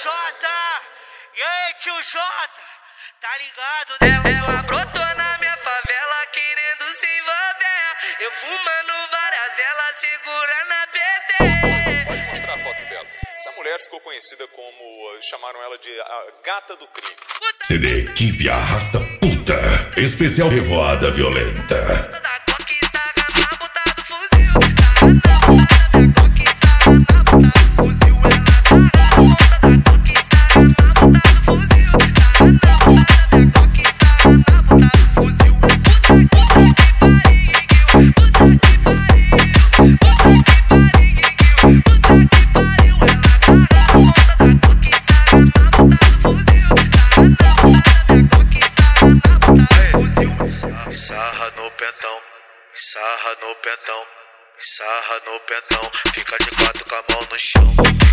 Jota! E aí, tio Jota? Tá ligado, né? Ela brotou na minha favela querendo se envolver. Eu fumando várias velas, segurando a PT. Pode mostrar a foto dela. Essa mulher ficou conhecida como... chamaram ela de a gata do crime. CD Equipe Arrasta Puta. Especial Revoada Violenta. Da coca e saga na boca do fuzil. Saga na boca da minha coca e saga na boca do fuzil. Ela saga na ponta da coca e saga na boca do fuzil. Saga na boca da minha coca e saga na boca do fuzil. Puta que pariu, puta que pariu, puta que pariu, puta que pariu. Ela saga na ponta da coca e saga na boca do fuzil. Saga na ponta da minha coca e saga na boca do fuzil. Sarra no pentão, sarra no pentão, sarra no pentão. Fica de quatro com a mão no chão.